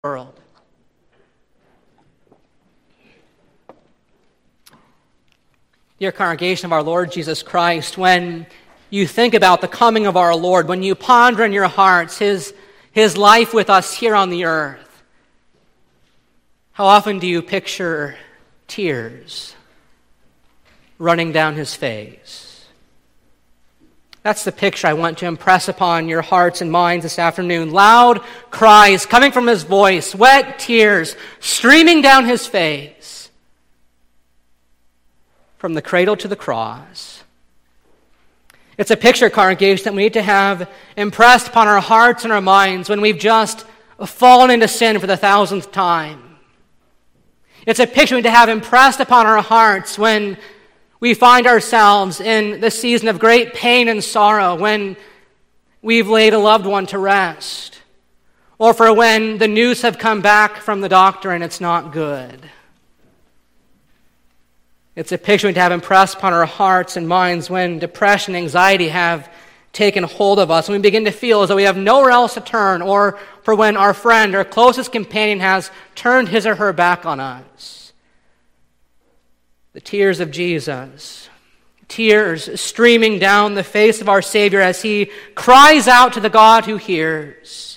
world. Dear congregation of our Lord Jesus Christ, when you think about the coming of our Lord, when you ponder in your hearts His life with us here on the earth, how often do you picture tears running down His face? That's the picture I want to impress upon your hearts and minds this afternoon. Loud cries coming from His voice, wet tears streaming down His face. From the cradle to the cross. It's a picture, congregation, that we need to have impressed upon our hearts and our minds when we've just fallen into sin for the 1,000th time. It's a picture we need to have impressed upon our hearts when we find ourselves in the season of great pain and sorrow, when we've laid a loved one to rest, or for when the news have come back from the doctor and it's not good. It's a picture we need to have impressed upon our hearts and minds when depression and anxiety have taken hold of us, and we begin to feel as though we have nowhere else to turn, or for when our friend or closest companion has turned his or her back on us. The tears of Jesus, tears streaming down the face of our Savior as He cries out to the God who hears.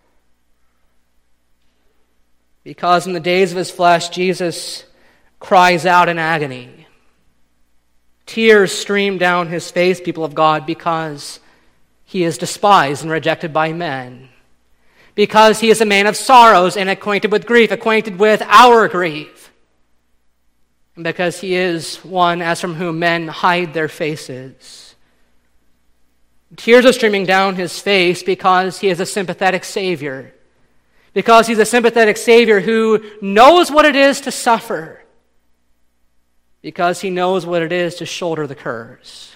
Because in the days of His flesh, Jesus cries out in agony. Tears stream down His face, people of God, because He is despised and rejected by men. Because He is a man of sorrows and acquainted with grief, acquainted with our grief. And because He is one as from whom men hide their faces. Tears are streaming down His face because He is a sympathetic Savior. Because He's a sympathetic Savior who knows what it is to suffer. Because He knows what it is to shoulder the curse.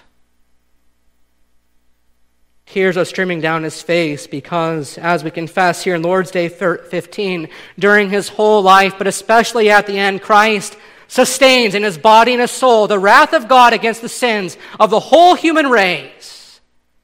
Tears are streaming down His face because, as we confess here in Lord's Day 15, during His whole life, but especially at the end, Christ sustains in His body and His soul the wrath of God against the sins of the whole human race.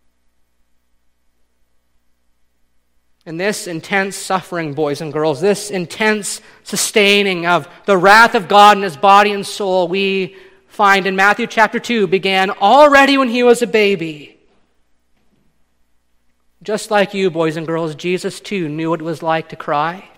And this intense suffering, boys and girls, this intense sustaining of the wrath of God in His body and soul, we find in Matthew chapter 2, began already when He was a baby. Just like you, boys and girls, Jesus too knew what it was like to cry.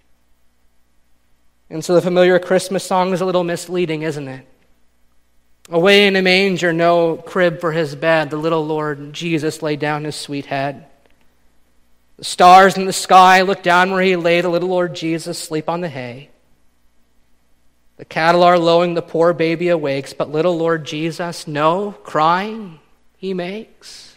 And so the familiar Christmas song is a little misleading, isn't it? Away in a manger, no crib for His bed, the little Lord Jesus laid down His sweet head. The stars in the sky look down where He lay, the little Lord Jesus sleep on the hay. The cattle are lowing, the poor baby awakes, but little Lord Jesus, no crying He makes.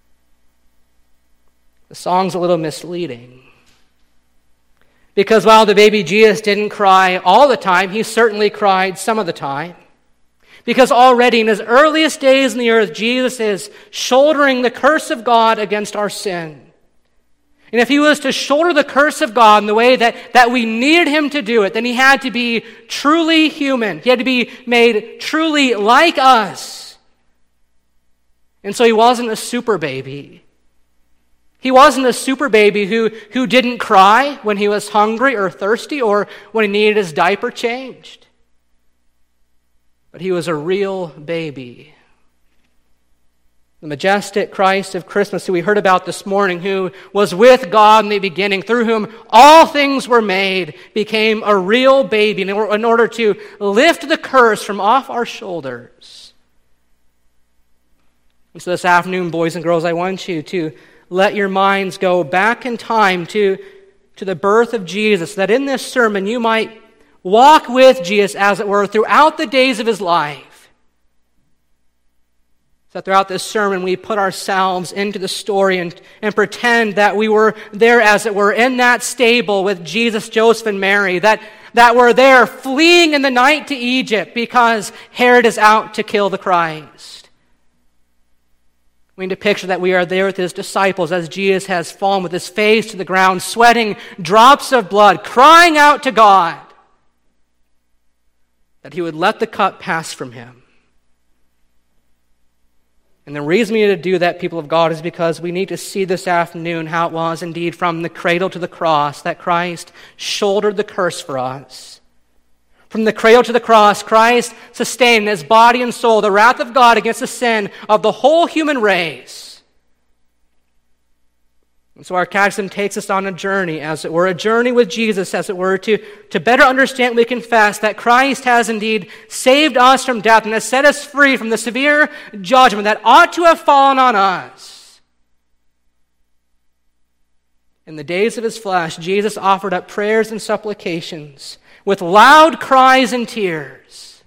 The song's a little misleading. Because while the baby Jesus didn't cry all the time, He certainly cried some of the time. Because already in His earliest days on the earth, Jesus is shouldering the curse of God against our sin. And if He was to shoulder the curse of God in the way that we needed Him to do it, then He had to be truly human. He had to be made truly like us. And so He wasn't a super baby. He wasn't a super baby who didn't cry when he was hungry or thirsty or when he needed his diaper changed. But He was a real baby. The majestic Christ of Christmas, who we heard about this morning, who was with God in the beginning, through whom all things were made, became a real baby in order to lift the curse from off our shoulders. And so this afternoon, boys and girls, I want you to let your minds go back in time to the birth of Jesus, that in this sermon you might walk with Jesus, as it were, throughout the days of His life. So that throughout this sermon we put ourselves into the story and pretend that we were there, as it were, in that stable with Jesus, Joseph, and Mary, that we're there fleeing in the night to Egypt because Herod is out to kill the Christ. We need to picture that we are there with His disciples as Jesus has fallen with His face to the ground, sweating drops of blood, crying out to God that He would let the cup pass from Him. And the reason we need to do that, people of God, is because we need to see this afternoon how it was indeed from the cradle to the cross that Christ shouldered the curse for us. From the cradle to the cross, Christ sustained in his body and soul the wrath of God against the sin of the whole human race. And so our catechism takes us on a journey, as it were, a journey with Jesus, as it were, to better understand, we confess, that Christ has indeed saved us from death and has set us free from the severe judgment that ought to have fallen on us. In the days of his flesh, Jesus offered up prayers and supplications with loud cries and tears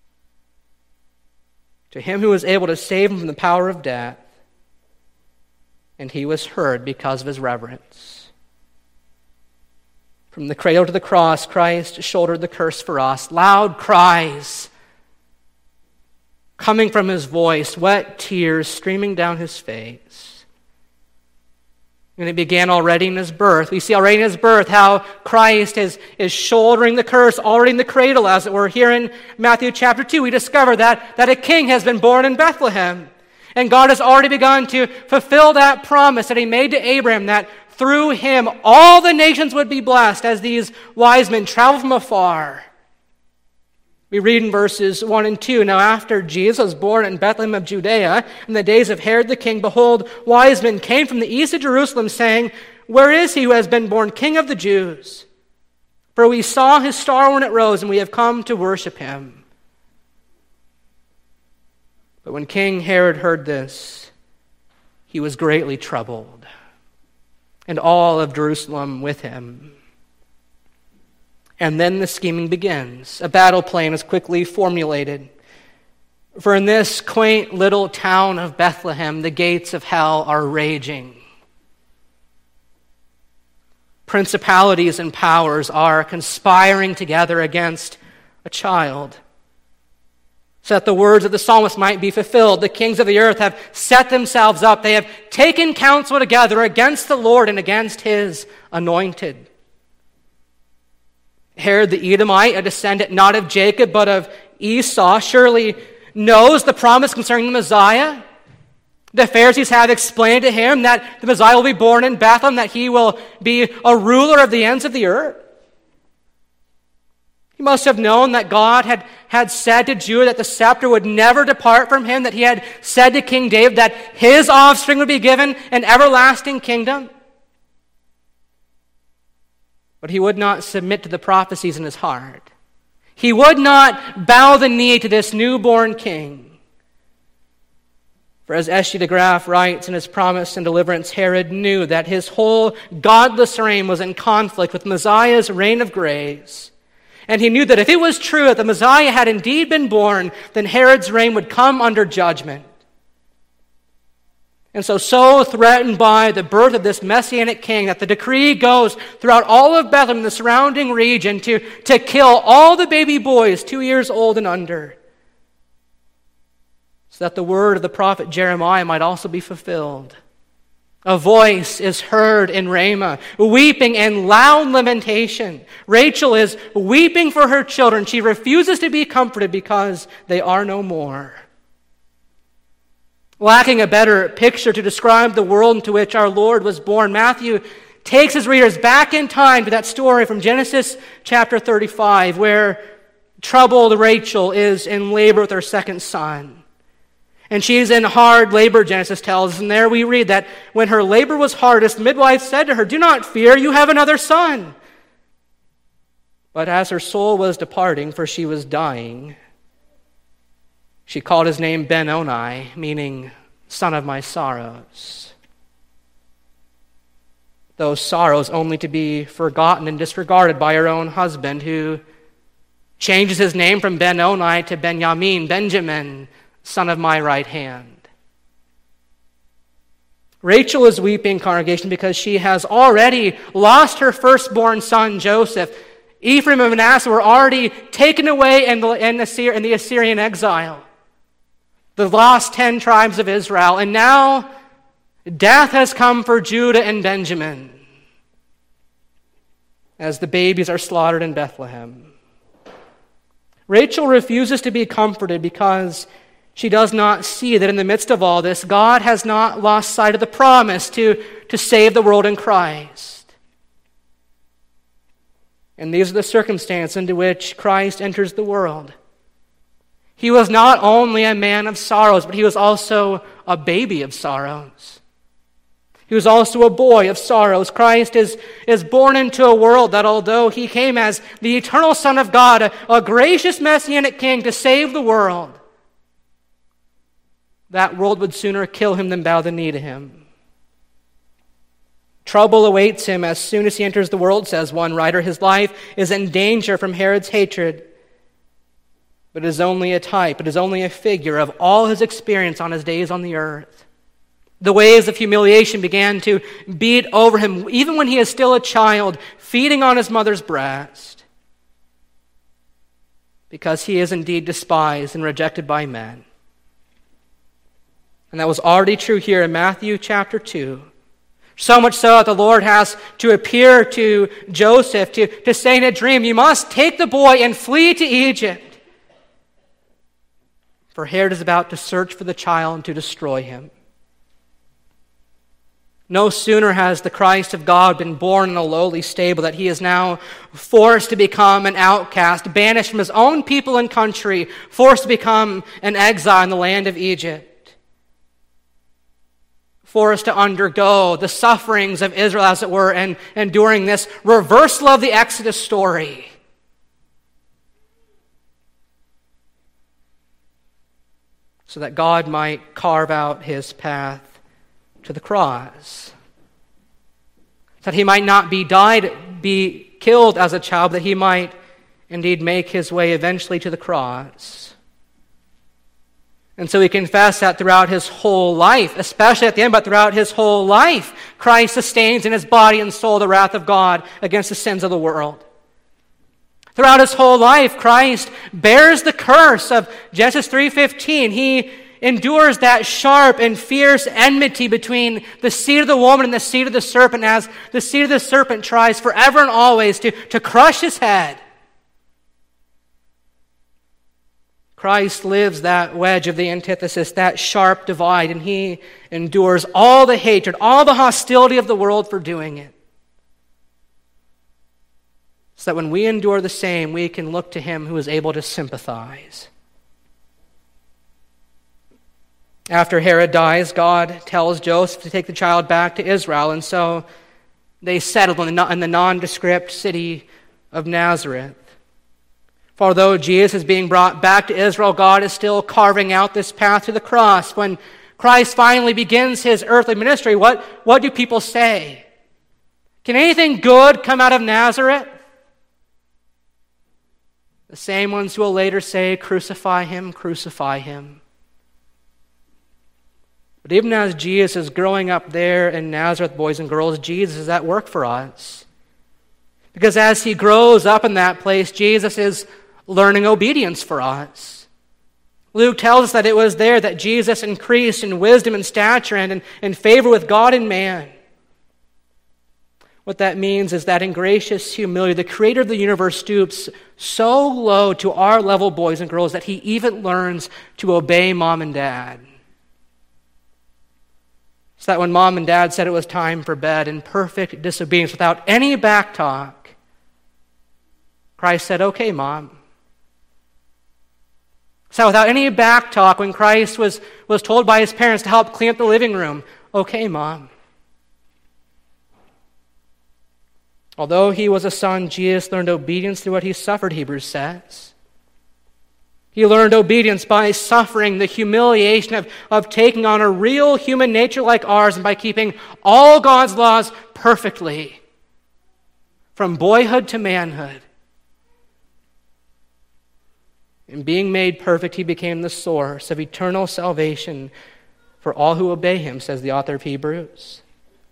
to him who was able to save him from the power of death. And he was heard because of his reverence. From the cradle to the cross, Christ shouldered the curse for us. Loud cries coming from his voice, wet tears streaming down his face. And it began already in his birth. We see already in his birth how Christ is shouldering the curse already in the cradle, as it were. Here in Matthew chapter 2, we discover that a king has been born in Bethlehem. And God has already begun to fulfill that promise that he made to Abraham, that through him all the nations would be blessed as these wise men travel from afar. We read in verses 1 and 2, "Now after Jesus was born in Bethlehem of Judea, in the days of Herod the king, behold, wise men came from the east of Jerusalem, saying, 'Where is he who has been born King of the Jews? For we saw his star when it rose, and we have come to worship him.' But when King Herod heard this, he was greatly troubled, and all of Jerusalem with him." And then the scheming begins. A battle plan is quickly formulated. For in this quaint little town of Bethlehem, the gates of hell are raging. Principalities and powers are conspiring together against a child, so that the words of the psalmist might be fulfilled. The kings of the earth have set themselves up. They have taken counsel together against the Lord and against his anointed. Herod the Edomite, a descendant not of Jacob but of Esau, surely knows the promise concerning the Messiah. The Pharisees have explained to him that the Messiah will be born in Bethlehem, that he will be a ruler of the ends of the earth. He must have known that God had said to Judah that the scepter would never depart from him, that he had said to King David that his offspring would be given an everlasting kingdom. But he would not submit to the prophecies in his heart. He would not bow the knee to this newborn king. For as S.G. de Graaf writes in his Promise and Deliverance, Herod knew that his whole godless reign was in conflict with Messiah's reign of grace. And he knew that if it was true that the Messiah had indeed been born, then Herod's reign would come under judgment. And so threatened by the birth of this Messianic king, that the decree goes throughout all of Bethlehem and the surrounding region to kill all the baby boys 2 years old and under, so that the word of the prophet Jeremiah might also be fulfilled. A voice is heard in Ramah, weeping and loud lamentation. Rachel is weeping for her children. She refuses to be comforted because they are no more. Lacking a better picture to describe the world into which our Lord was born, Matthew takes his readers back in time to that story from Genesis chapter 35, where troubled Rachel is in labor with her second son. And she's in hard labor, Genesis tells us. And there we read that when her labor was hardest, the midwife said to her, "Do not fear, you have another son." But as her soul was departing, for she was dying, she called his name Ben-Oni, meaning son of my sorrows. Those sorrows only to be forgotten and disregarded by her own husband, who changes his name from Ben-Oni to Benjamin, Benjamin, son of my right hand. Rachel is weeping, congregation, because she has already lost her firstborn son, Joseph. Ephraim and Manasseh were already taken away in the Assyrian exile. The lost 10 tribes of Israel. And now death has come for Judah and Benjamin as the babies are slaughtered in Bethlehem. Rachel refuses to be comforted because she does not see that in the midst of all this, God has not lost sight of the promise to save the world in Christ. And these are the circumstances into which Christ enters the world. He was not only a man of sorrows, but he was also a baby of sorrows. He was also a boy of sorrows. Christ is born into a world that, although he came as the eternal Son of God, a gracious Messianic King to save the world, that world would sooner kill him than bow the knee to him. Trouble awaits him as soon as he enters the world, says one writer. His life is in danger from Herod's hatred. But it is only a type, it is only a figure of all his experience on his days on the earth. The waves of humiliation began to beat over him, even when he is still a child, feeding on his mother's breast, because he is indeed despised and rejected by men. And that was already true here in Matthew chapter 2. So much so that the Lord has to appear to Joseph to say in a dream, "You must take the boy and flee to Egypt. For Herod is about to search for the child and to destroy him." No sooner has the Christ of God been born in a lowly stable that he is now forced to become an outcast, banished from his own people and country, forced to become an exile in the land of Egypt, forced to undergo the sufferings of Israel, as it were, and during this reversal of the Exodus story. So that God might carve out his path to the cross. That he might not be killed as a child, that he might indeed make his way eventually to the cross. And so we confess that throughout his whole life, especially at the end, but throughout his whole life, Christ sustains in his body and soul the wrath of God against the sins of the world. Throughout his whole life, Christ bears the curse of Genesis 3:15. He endures that sharp and fierce enmity between the seed of the woman and the seed of the serpent, as the seed of the serpent tries forever and always to crush his head. Christ lives that wedge of the antithesis, that sharp divide, and he endures all the hatred, all the hostility of the world for doing it. So that when we endure the same, we can look to him who is able to sympathize. After Herod dies, God tells Joseph to take the child back to Israel, and so they settled in the nondescript city of Nazareth. For although Jesus is being brought back to Israel, God is still carving out this path to the cross. When Christ finally begins his earthly ministry, what do people say? Can anything good come out of Nazareth? The same ones who will later say, "Crucify him, crucify him." But even as Jesus is growing up there in Nazareth, boys and girls, Jesus is at work for us. Because as he grows up in that place, Jesus is learning obedience for us. Luke tells us that it was there that Jesus increased in wisdom and stature and in favor with God and man. What that means is that in gracious humility, the creator of the universe stoops so low to our level, boys and girls, that he even learns to obey mom and dad. So that when mom and dad said it was time for bed in perfect disobedience, without any backtalk, Christ said, "Okay, Mom." So without any backtalk, when Christ was told by his parents to help clean up the living room, "Okay, Mom." Although he was a son, Jesus learned obedience through what he suffered, Hebrews says. He learned obedience by suffering the humiliation of taking on a real human nature like ours, and by keeping all God's laws perfectly, from boyhood to manhood. In being made perfect, he became the source of eternal salvation for all who obey him, says the author of Hebrews.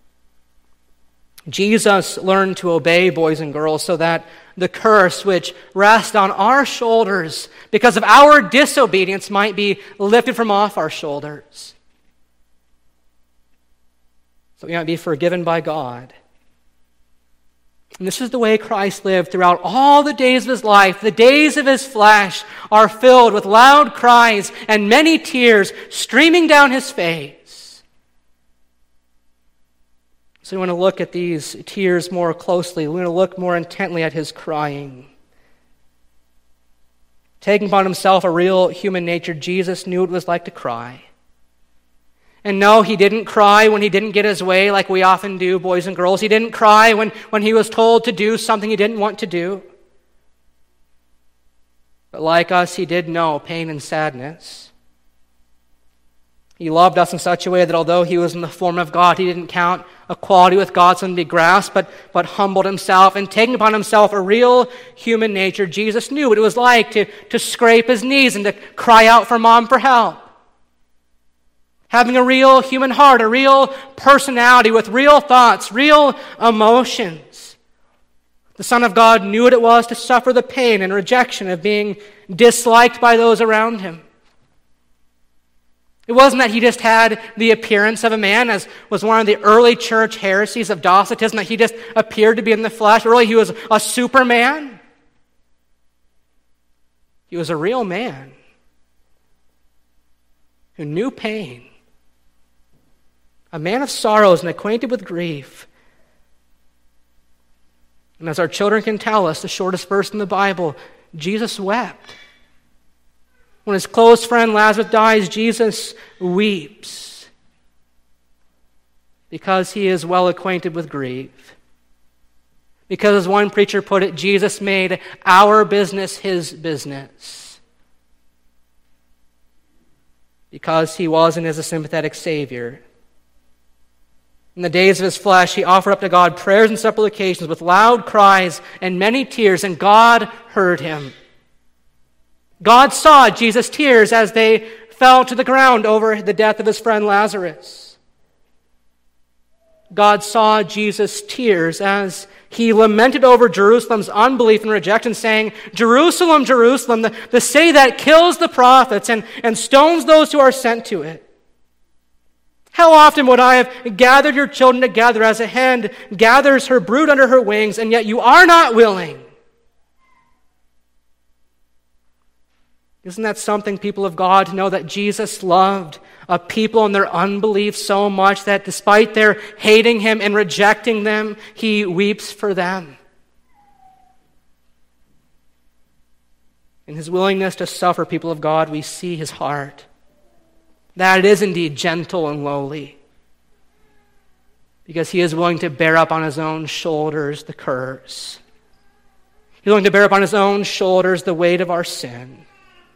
Jesus learned to obey, boys and girls, so that the curse which rests on our shoulders because of our disobedience might be lifted from off our shoulders. So we might be forgiven by God. And this is the way Christ lived throughout all the days of his life. The days of his flesh are filled with loud cries and many tears streaming down his face. So we want to look at these tears more closely. We want to look more intently at his crying. Taking upon himself a real human nature, Jesus knew what it was like to cry. And no, he didn't cry when he didn't get his way like we often do, boys and girls. He didn't cry when he was told to do something he didn't want to do. But like us, he did know pain and sadness. He loved us in such a way that although he was in the form of God, he didn't count equality with God something to be grasped, but humbled himself, and taking upon himself a real human nature. Jesus knew what it was like to scrape his knees and to cry out for mom for help. Having a real human heart, a real personality with real thoughts, real emotions. The Son of God knew what it was to suffer the pain and rejection of being disliked by those around him. It wasn't that he just had the appearance of a man, as was one of the early church heresies of Docetism, that he just appeared to be in the flesh. Really, he was a superman. He was a real man who knew pain. A man of sorrows and acquainted with grief. And as our children can tell us, the shortest verse in the Bible, Jesus wept. When his close friend Lazarus dies, Jesus weeps because he is well acquainted with grief. Because, as one preacher put it, Jesus made our business his business. Because he was and is a sympathetic Savior. In the days of his flesh, he offered up to God prayers and supplications with loud cries and many tears, and God heard him. God saw Jesus' tears as they fell to the ground over the death of his friend Lazarus. God saw Jesus' tears as he lamented over Jerusalem's unbelief and rejection, saying, "Jerusalem, Jerusalem, the city that kills the prophets and stones those who are sent to it. How often would I have gathered your children together as a hen gathers her brood under her wings, and yet you are not willing." Isn't that something, people of God, to know that Jesus loved a people in their unbelief so much that despite their hating him and rejecting them, he weeps for them? In his willingness to suffer, people of God, we see his heart. That it is indeed gentle and lowly, because he is willing to bear up on his own shoulders the curse. He's willing to bear up on his own shoulders the weight of our sin.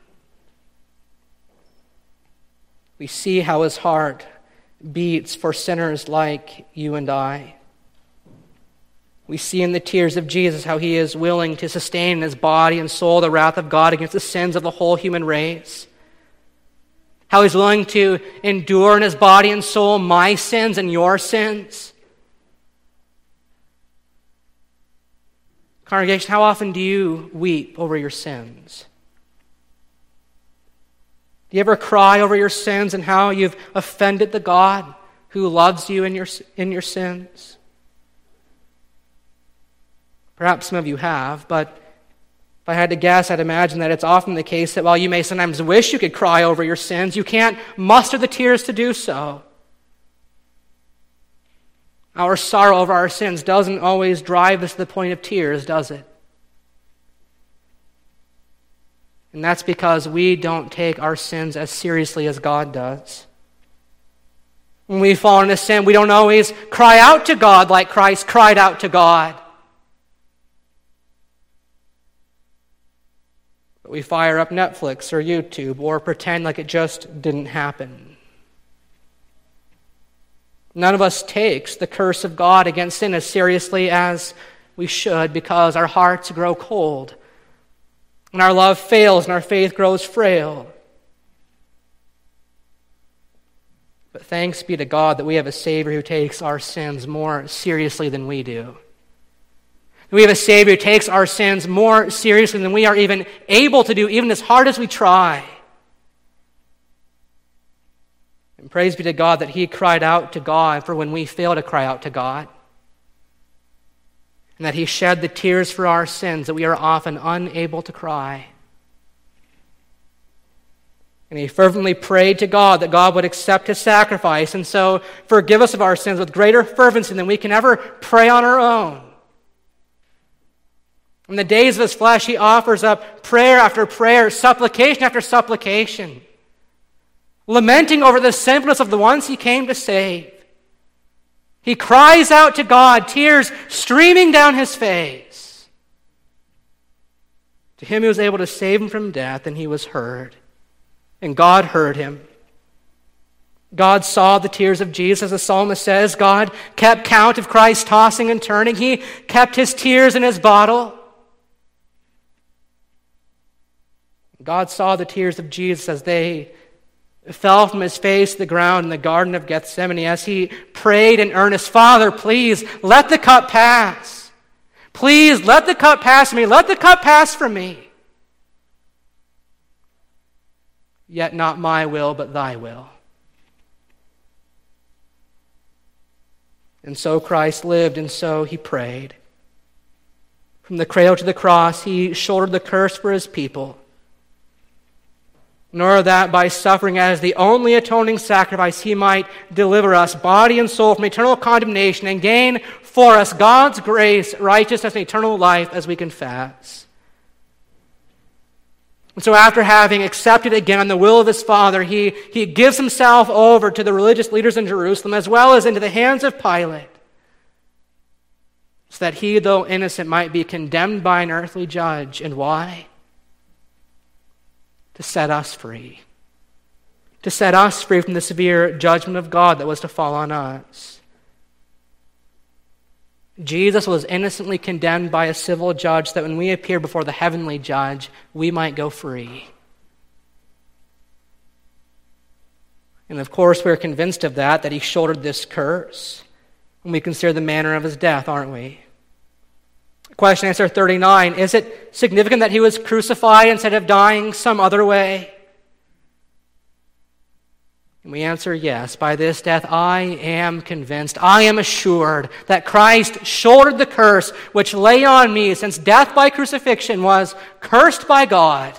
We see how his heart beats for sinners like you and I. We see in the tears of Jesus how he is willing to sustain in his body and soul the wrath of God against the sins of the whole human race. How he's willing to endure in his body and soul my sins and your sins. Congregation, how often do you weep over your sins? Do you ever cry over your sins and how you've offended the God who loves you in your sins? Perhaps some of you have, but if I had to guess, I'd imagine that it's often the case that while you may sometimes wish you could cry over your sins, you can't muster the tears to do so. Our sorrow over our sins doesn't always drive us to the point of tears, does it? And that's because we don't take our sins as seriously as God does. When we fall into sin, we don't always cry out to God like Christ cried out to God. But we fire up Netflix or YouTube or pretend like it just didn't happen. None of us takes the curse of God against sin as seriously as we should, because our hearts grow cold and our love fails and our faith grows frail. But thanks be to God that we have a Savior who takes our sins more seriously than we do. We have a Savior who takes our sins more seriously than we are even able to do, even as hard as we try. And praise be to God that he cried out to God for when we fail to cry out to God. and that he shed the tears for our sins that we are often unable to cry. And he fervently prayed to God that God would accept his sacrifice and so forgive us of our sins with greater fervency than we can ever pray on our own. In the days of his flesh, he offers up prayer after prayer, supplication after supplication, lamenting over the sinfulness of the ones he came to save. He cries out to God, tears streaming down his face. To him who was able to save him from death, and he was heard. And God heard him. God saw the tears of Jesus. As the psalmist says, God kept count of Christ tossing and turning. He kept his tears in his bottle. God saw the tears of Jesus as they fell from his face to the ground in the Garden of Gethsemane as he prayed in earnest, Father, please let the cup pass. Please let the cup pass from me. Let the cup pass from me. Yet not my will, but thy will. And so Christ lived, and so he prayed. From the cradle to the cross, he shouldered the curse for his people. Nor that by suffering as the only atoning sacrifice he might deliver us, body and soul, from eternal condemnation and gain for us God's grace, righteousness, and eternal life as we confess. And so after having accepted again the will of his Father, he gives himself over to the religious leaders in Jerusalem as well as into the hands of Pilate, so that he, though innocent, might be condemned by an earthly judge. And why? To set us free. To set us free from the severe judgment of God that was to fall on us. Jesus was innocently condemned by a civil judge so that when we appear before the heavenly judge, we might go free. And of course, we're convinced of that he shouldered this curse when we consider the manner of his death, aren't we? Question answer 39, is it significant that he was crucified instead of dying some other way? And we answer yes. By this death I am convinced, I am assured that Christ shouldered the curse which lay on me, since death by crucifixion was cursed by God.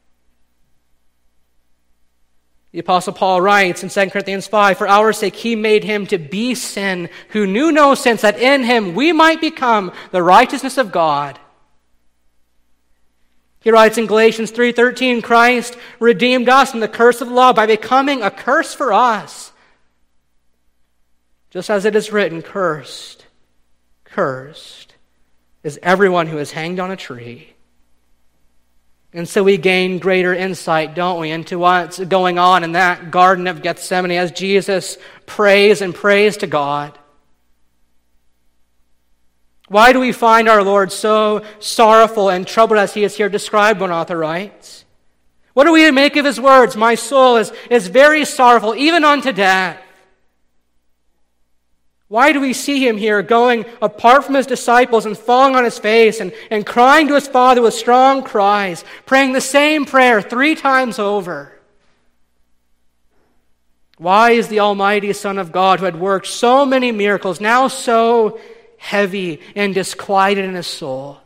The Apostle Paul writes in 2 Corinthians 5, for our sake he made him to be sin, who knew no sin, that in him we might become the righteousness of God. He writes in Galatians 3:13, Christ redeemed us from the curse of the law by becoming a curse for us. Just as it is written, cursed is everyone who is hanged on a tree. And so we gain greater insight, don't we, into what's going on in that Garden of Gethsemane as Jesus prays and prays to God. Why do we find our Lord so sorrowful and troubled as he is here described, one author writes? What do we make of his words? My soul is very sorrowful, even unto death. Why do we see him here going apart from his disciples and falling on his face and crying to his Father with strong cries, praying the same prayer 3 times over? Why is the almighty Son of God, who had worked so many miracles, now so heavy and disquieted in his soul?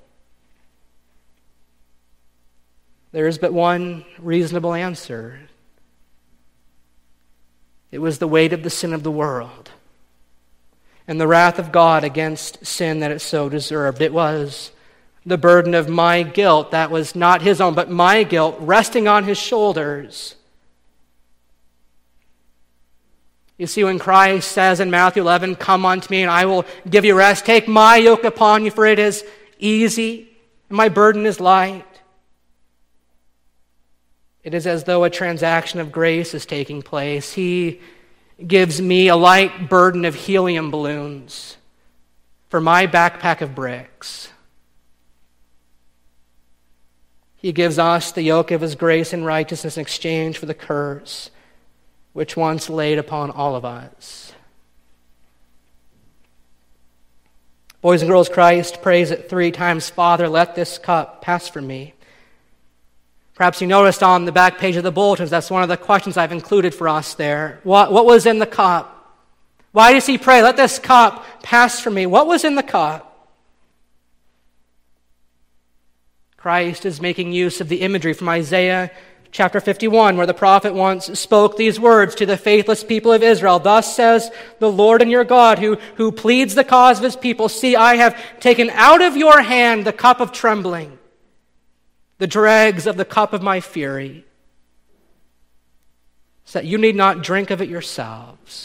There is but one reasonable answer. It was the weight of the sin of the world and the wrath of God against sin that it so deserved. It was the burden of my guilt that was not his own, but my guilt resting on his shoulders. You see, when Christ says in Matthew 11, come unto me and I will give you rest, take my yoke upon you, for it is easy and my burden is light. It is as though a transaction of grace is taking place. He gives me a light burden of helium balloons for my backpack of bricks. He gives us the yoke of his grace and righteousness in exchange for the curse which once laid upon all of us. Boys and girls, Christ prays it 3 times, Father, let this cup pass from me. Perhaps you noticed on the back page of the bulletins, that's one of the questions I've included for us there. What was in the cup? Why does he pray, let this cup pass from me? What was in the cup? Christ is making use of the imagery from Isaiah chapter 51, where the prophet once spoke these words to the faithless people of Israel. Thus says the Lord and your God, who pleads the cause of his people, see, I have taken out of your hand the cup of trembling, the dregs of the cup of my fury, so that you need not drink of it yourselves.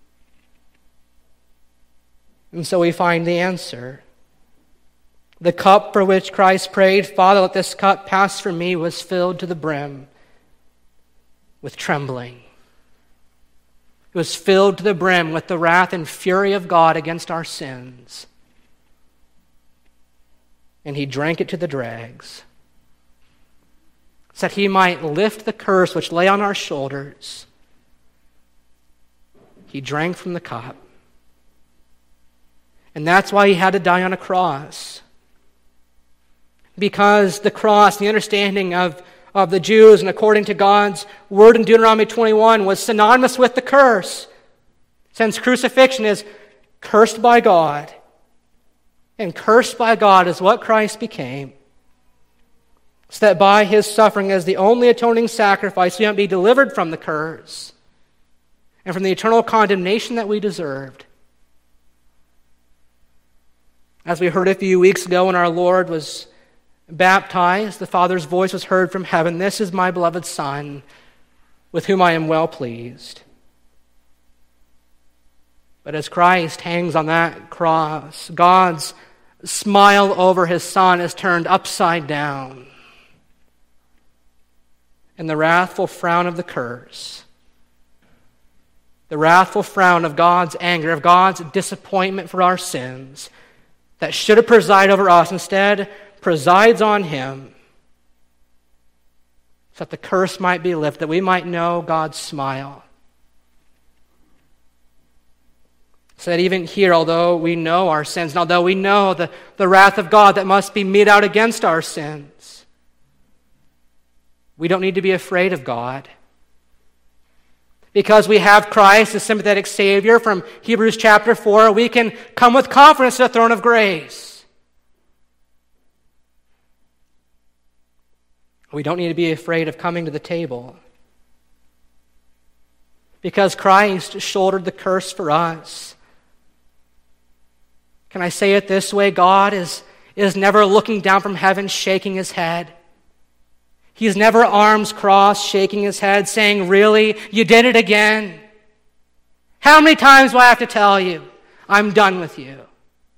And so we find the answer. The cup for which Christ prayed, Father, let this cup pass from me, was filled to the brim with trembling. It was filled to the brim with the wrath and fury of God against our sins. And he drank it to the dregs, so that he might lift the curse which lay on our shoulders. He drank from the cup. And that's why he had to die on a cross. Because the cross, the understanding of the Jews, and according to God's word in Deuteronomy 21, was synonymous with the curse. Since crucifixion is cursed by God, and cursed by God is what Christ became, so that by his suffering as the only atoning sacrifice, we might be delivered from the curse and from the eternal condemnation that we deserved. As we heard a few weeks ago when our Lord was baptized, the Father's voice was heard from heaven, "This is my beloved Son, with whom I am well pleased." But as Christ hangs on that cross, God's smile over his Son is turned upside down. And the wrathful frown of the curse, the wrathful frown of God's anger, of God's disappointment for our sins, that should have presided over us, instead presides on him, so that the curse might be lifted, that we might know God's smile. So that even here, although we know our sins, and although we know the wrath of God that must be meted out against our sins, we don't need to be afraid of God. Because we have Christ, the sympathetic Savior from Hebrews chapter 4, we can come with confidence to the throne of grace. We don't need to be afraid of coming to the table. Because Christ shouldered the curse for us. Can I say it this way? God is never looking down from heaven shaking his head. He's never arms crossed, shaking his head, saying, "Really? You did it again? How many times do I have to tell you? I'm done with you."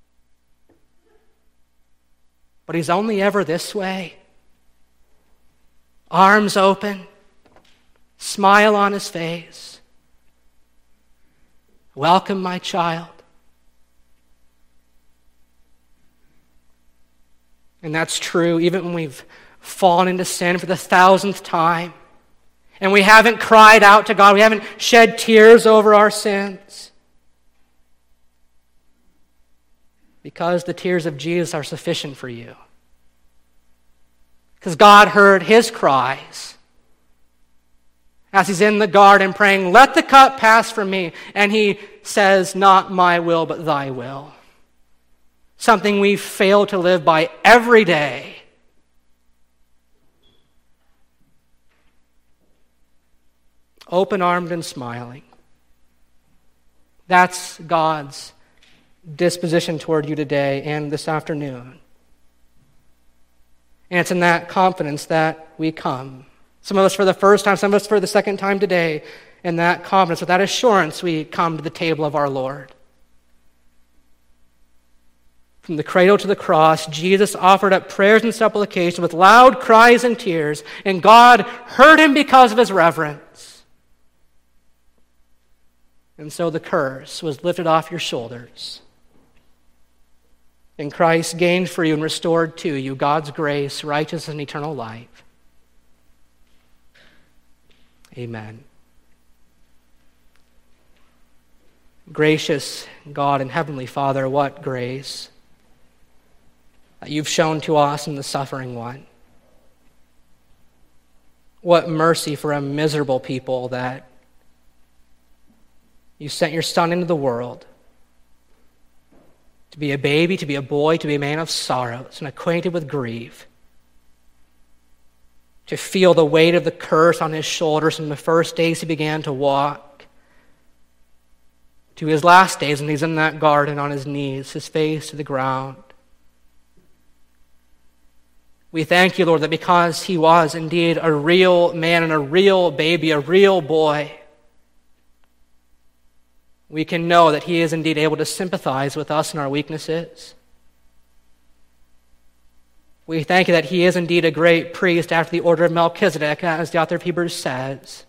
But he's only ever this way. Arms open, smile on his face. "Welcome, my child." And that's true even when we've fallen into sin for the 1,000th time, and we haven't cried out to God, we haven't shed tears over our sins, because the tears of Jesus are sufficient for you. Because God heard his cries as he's in the garden praying, "Let the cup pass from me," and he says, "Not my will, but thy will." Something we fail to live by every day. Open-armed and smiling. That's God's disposition toward you today and this afternoon. And it's in that confidence that we come. Some of us for the first time, some of us for the second time today. In that confidence, with that assurance, we come to the table of our Lord. From the cradle to the cross, Jesus offered up prayers and supplication with loud cries and tears, and God heard him because of his reverence. And so the curse was lifted off your shoulders. And Christ gained for you and restored to you God's grace, righteousness, and eternal life. Amen. Gracious God and Heavenly Father, what grace that you've shown to us in the suffering one. What mercy for a miserable people that you sent your Son into the world to be a baby, to be a boy, to be a man of sorrows and acquainted with grief, to feel the weight of the curse on his shoulders from the first days he began to walk to his last days when he's in that garden on his knees, his face to the ground. We thank you, Lord, that because he was indeed a real man and a real baby, a real boy, we can know that he is indeed able to sympathize with us in our weaknesses. We thank you that he is indeed a great priest after the order of Melchizedek, as the author of Hebrews says,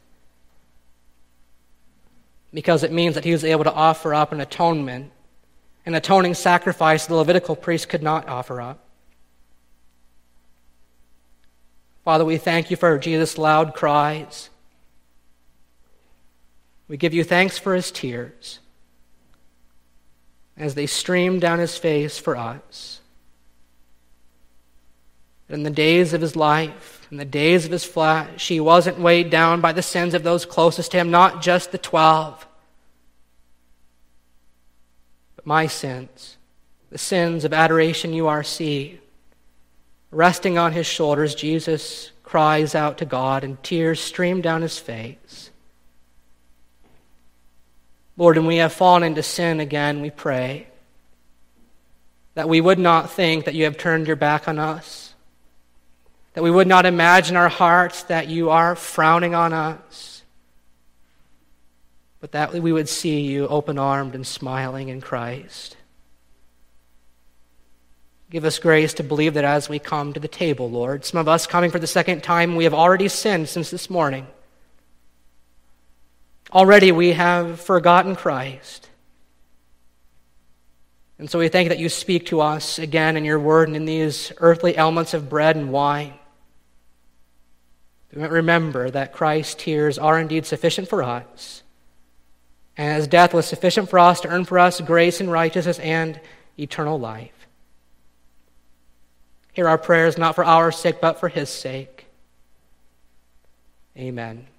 because it means that he was able to offer up an atonement, an atoning sacrifice the Levitical priest could not offer up. Father, we thank you for Jesus' loud cries. We give you thanks for his tears as they streamed down his face for us. In the days of his life, in the days of his flesh, he wasn't weighed down by the sins of those closest to him, not just the 12, but my sins, the sins of Adoration URC. Resting on his shoulders, Jesus cries out to God, and tears stream down his face. Lord, when we have fallen into sin again, we pray that we would not think that you have turned your back on us, that we would not imagine our hearts that you are frowning on us, but that we would see you open-armed and smiling in Christ. Give us grace to believe that as we come to the table, Lord. Some of us coming for the second time, we have already sinned since this morning. Already we have forgotten Christ. And so we thank you that you speak to us again in your word and in these earthly elements of bread and wine. We might remember that Christ's tears are indeed sufficient for us, and his death was sufficient for us to earn for us grace and righteousness and eternal life. Hear our prayers not for our sake, but for his sake. Amen.